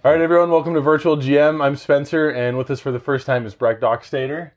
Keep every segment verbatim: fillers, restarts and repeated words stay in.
All right, everyone, welcome to Virtual G M. I'm Spencer, and with us for the first time is Breck Dockstader.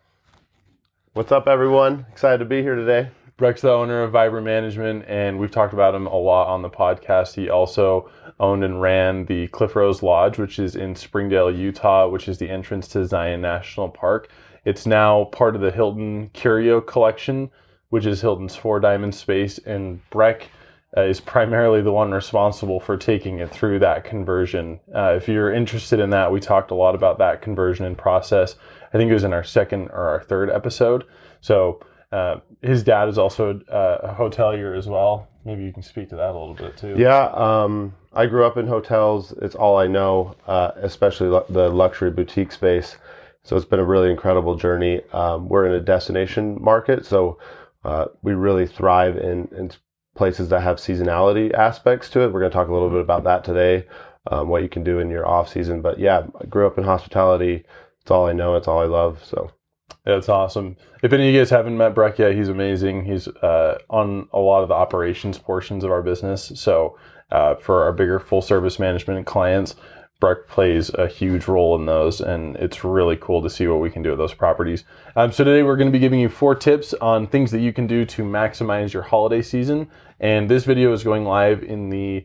What's up, everyone? Excited to be here today. Breck's the owner of Vibrant Management, and we've talked about him a lot on the podcast. He also owned and ran the Cliff Rose Lodge, which is in Springdale, Utah, which is the entrance to Zion National Park. It's now part of the Hilton Curio Collection, which is Hilton's Four Diamond Space, and Breck Uh, is primarily the one responsible for taking it through that conversion. Uh, if you're interested in that, we talked a lot about that conversion and process. I think it was in our second or our third episode. So uh, his dad is also uh, a hotelier as well. Maybe you can speak to that a little bit too. Yeah, um, I grew up in hotels. It's all I know, uh, especially lu- the luxury boutique space. So it's been a really incredible journey. Um, we're in a destination market, so uh, we really thrive in, in places that have seasonality aspects to it. We're going to talk a little bit about that today, um, what you can do in your off season. But yeah, I grew up in hospitality. It's all I know. It's all I love. So that's awesome. If any of you guys haven't met Breck yet, he's amazing. He's uh, on a lot of the operations portions of our business. So uh, for our bigger full service management clients, Breck plays a huge role in those, and it's really cool to see what we can do with those properties. Um, so today we're going to be giving you four tips on things that you can do to maximize your holiday season. And this video is going live in the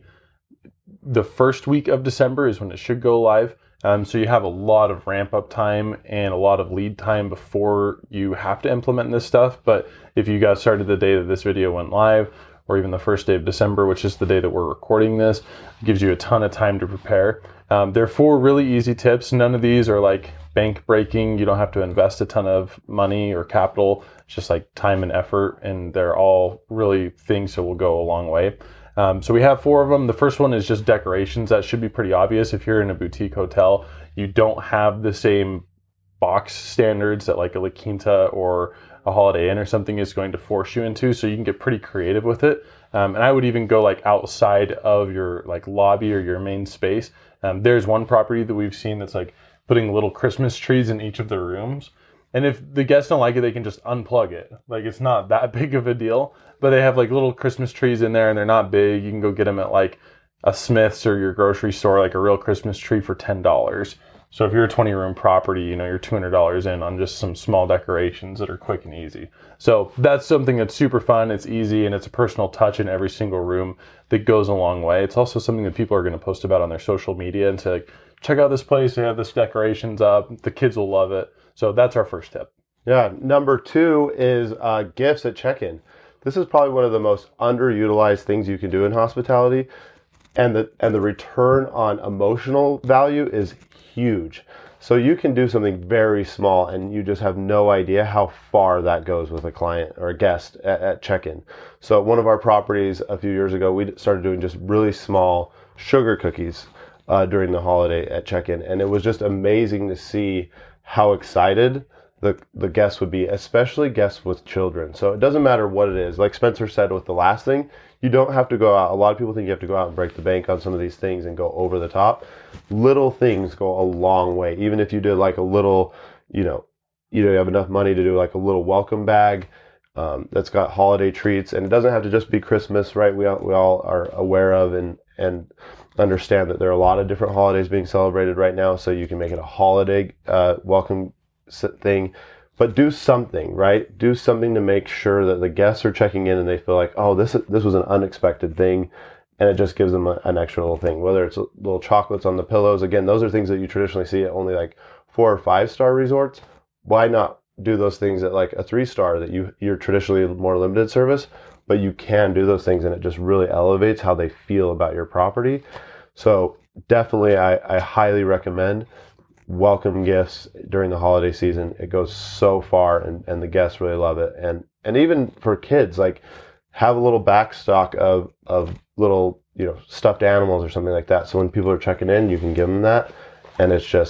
the first week of December is when it should go live. Um, so you have a lot of ramp up time and a lot of lead time before you have to implement this stuff. But if you got started the day that this video went live, or even the first day of December, which is the day that we're recording this, it gives you a ton of time to prepare. Um, there are four really easy tips. None of these are like bank breaking. You don't have to invest a ton of money or capital. It's just like time and effort, and they're all really things that will go a long way. Um, so we have four of them. The first one is just decorations. That should be pretty obvious. If you're in a boutique hotel, you don't have the same box standards that like a La Quinta or a Holiday Inn or something is going to force you into, so you can get pretty creative with it. Um, and I would even go like outside of your like lobby or your main space. Um, there's one property that we've seen that's like putting little Christmas trees in each of the rooms. And if the guests don't like it, they can just unplug it. Like, it's not that big of a deal, but they have like little Christmas trees in there, and they're not big. You can go get them at like a Smith's or your grocery store, like a real Christmas tree for ten dollars. So if you're a twenty room property, you know, you're two hundred dollars in on just some small decorations that are quick and easy. So that's something that's super fun. It's easy, and it's a personal touch in every single room that goes a long way. It's also something that people are going to post about on their social media and say, like, check out this place. They have this decorations up. The kids will love it. So that's our first tip. yeah, number two is uh, gifts at check-in. This is probably one of the most underutilized things you can do in hospitality, and the and the return on emotional value is huge. So you can do something very small, and you just have no idea how far that goes with a client or a guest at, at check-in. So one of our properties a few years ago, we started doing just really small sugar cookies uh, during the holiday at check-in, and it was just amazing to see how excited the the guests would be, especially guests with children. So it doesn't matter what it is. Like Spencer said with the last thing, you don't have to go out. A lot of people think you have to go out and break the bank on some of these things and go over the top. Little things go a long way. Even if you did like a little, you know, you know, you have enough money to do like a little welcome bag um, that's got holiday treats, and it doesn't have to just be Christmas, right? We all, we all are aware of and and understand that there are a lot of different holidays being celebrated right now. So you can make it a holiday uh, welcome thing. But do something, right? Do something to make sure that the guests are checking in and they feel like, oh, this this was an unexpected thing, and it just gives them a, an extra little thing. Whether it's little chocolates on the pillows, again, those are things that you traditionally see at only like four or five star resorts. Why not do those things at like a three star that you you're traditionally more limited service, but you can do those things, and it just really elevates how they feel about your property. So definitely, I, I highly recommend welcome gifts during the holiday season. It goes so far, and, and the guests really love it. And and even for kids, like have a little backstock of of little, you know, stuffed animals or something like that. So when people are checking in, you can give them that, and it's just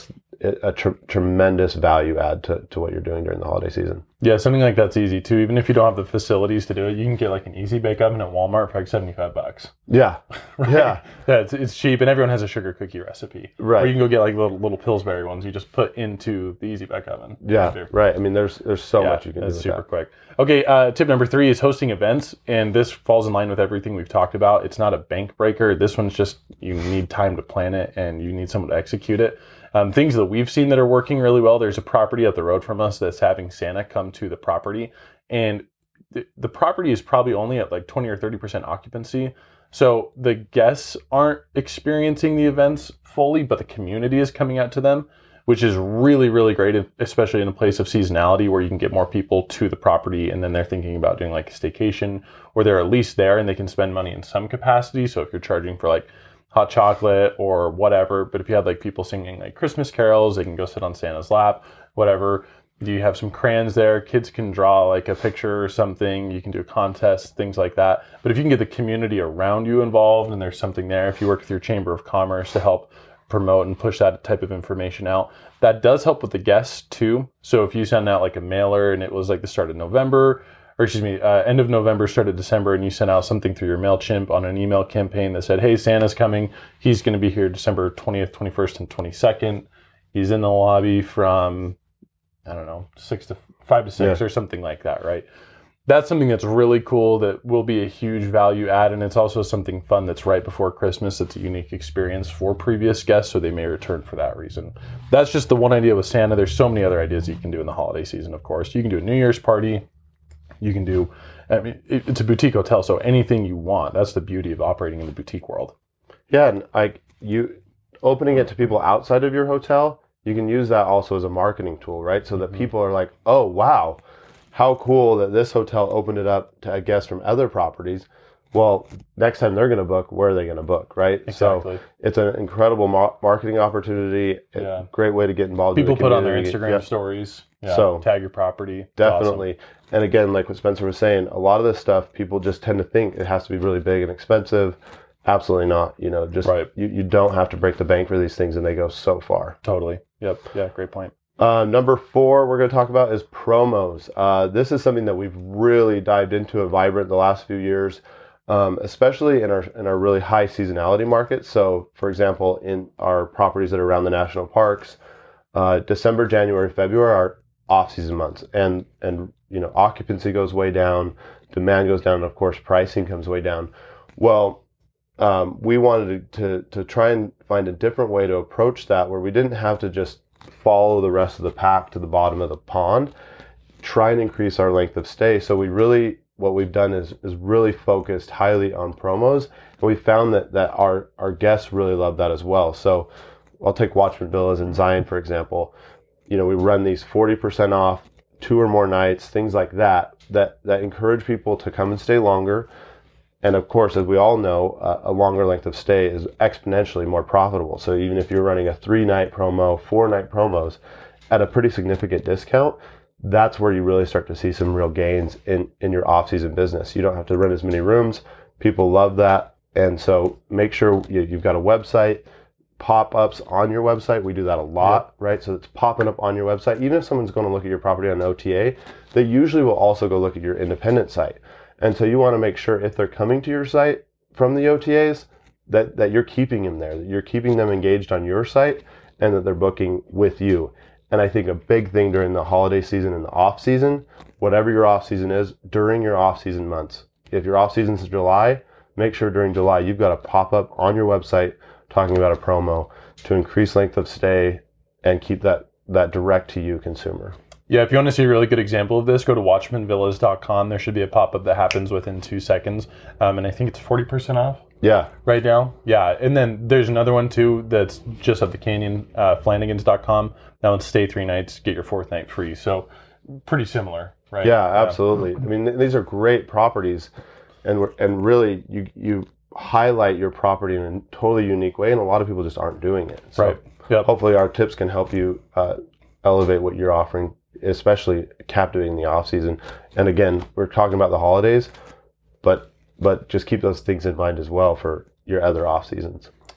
a tr- tremendous value add to, to what you're doing during the holiday season. Yeah, something like that's easy too. Even if you don't have the facilities to do it, you can get like an easy bake oven at Walmart for like seventy-five bucks. Yeah. Right? Yeah. Yeah, it's, it's cheap, and everyone has a sugar cookie recipe. Right. Or you can go get like little little Pillsbury ones you just put into the easy bake oven. Yeah, right. I mean, there's there's so yeah, much you can do with that's super that. quick. Okay, uh, tip number three is hosting events, and this falls in line with everything we've talked about. It's not a bank breaker. This one's just you need time to plan it, and you need someone to execute it. Um, things that we've seen that are working really well. There's a property up the road from us that's having Santa come to the property, and the, the property is probably only at like twenty or thirty percent occupancy. So the guests aren't experiencing the events fully, but the community is coming out to them, which is really, really great, especially in a place of seasonality where you can get more people to the property, and then they're thinking about doing like a staycation, or they're at least there and they can spend money in some capacity. So if you're charging for like hot chocolate or whatever, but if you have like people singing like Christmas carols, they can go sit on Santa's lap, whatever. You have some crayons there, kids can draw like a picture or something, you can do a contest, things like that. But if you can get the community around you involved and there's something there, if you work with your Chamber of Commerce to help promote and push that type of information out, that does help with the guests too. So if you send out like a mailer and it was like the start of November, or excuse me, uh, end of November, start of December, and you sent out something through your MailChimp on an email campaign that said, hey, Santa's coming, he's going to be here December twentieth, twenty-first, and twenty-second. He's in the lobby from, I don't know, six to five to six yeah. or something like that, right? That's something that's really cool that will be a huge value add, and it's also something fun that's right before Christmas. It's a unique experience for previous guests, so they may return for that reason. That's just the one idea with Santa. There's so many other ideas you can do in the holiday season, of course. You can do a New Year's party. You can do, I mean, it, it's a boutique hotel, so anything you want. That's the beauty of operating in the boutique world. Yeah, and like you opening it to people outside of your hotel, you can use that also as a marketing tool, right? So that mm-hmm. people are like, oh, wow, how cool that this hotel opened it up to guests from other properties. Well, next time they're going to book, where are they going to book, right? Exactly. So it's an incredible mar- marketing opportunity. Yeah. A great way to get involved. People in the put on their community. Instagram yeah. stories. Yeah. So tag your property. Definitely. Awesome. And again, like what Spencer was saying, a lot of this stuff, people just tend to think it has to be really big and expensive. Absolutely not. You know, just right. you, you don't have to break the bank for these things, and they go so far. Totally. Yep. Yeah, great point. Uh, number four we're going to talk about is promos. Uh, this is something that we've really dived into at Vibrant the last few years, um, especially in our in our really high seasonality markets. So, for example, in our properties that are around the national parks, uh, December, January, February are off-season months, and and you know occupancy goes way down, demand goes down, and of course pricing comes way down. Well, um, we wanted to, to to try and find a different way to approach that, where we didn't have to just follow the rest of the pack to the bottom of the pond, try and increase our length of stay. So we really, what we've done is is really focused highly on promos, and we found that that our our guests really love that as well. So I'll take Watchman Villas in Zion, for example. You know, we run these forty percent off, two or more nights, things like that, that, that encourage people to come and stay longer. And of course, as we all know, uh, a longer length of stay is exponentially more profitable. So even if you're running a three-night promo, four-night promos at a pretty significant discount, that's where you really start to see some real gains in, in your off-season business. You don't have to rent as many rooms. People love that. And so make sure you, you've got a website, pop-ups on your website. We do that a lot, yep. right? So it's popping up on your website. Even if someone's going to look at your property on O T A, they usually will also go look at your independent site. And so you want to make sure if they're coming to your site from the O T As, that, that you're keeping them there, that you're keeping them engaged on your site, and that they're booking with you. And I think a big thing during the holiday season and the off season, whatever your off season is, during your off season months. If your off season is July, make sure during July you've got a pop-up on your website talking about a promo to increase length of stay and keep that, that direct to you consumer. Yeah, if you want to see a really good example of this, go to watchman villas dot com. There should be a pop-up that happens within two seconds. Um, and I think it's forty percent off. Yeah. Right now. Yeah. And then there's another one too that's just at the Canyon, uh, Flanagans dot com. That one's stay three nights, get your fourth night free. So pretty similar, right? Yeah, absolutely. Yeah. I mean, these are great properties, and we're, and really you you highlight your property in a totally unique way, and a lot of people just aren't doing it. So right. Yep. Hopefully our tips can help you uh, elevate what you're offering, especially captivating the off season. And again, we're talking about the holidays, but but just keep those things in mind as well for your other off seasons.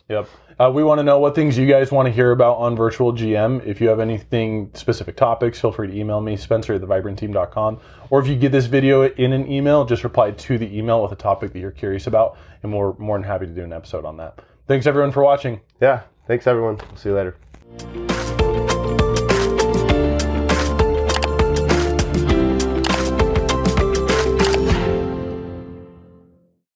Yep. Uh, we want to know what things you guys want to hear about on Virtual G M. If you have anything, specific topics, feel free to email me, Spencer at the vibrant team dot com. Or if you get this video in an email, just reply to the email with a topic that you're curious about, and we're more than happy to do an episode on that. Thanks, everyone, for watching. Yeah. Thanks, everyone. We'll see you later.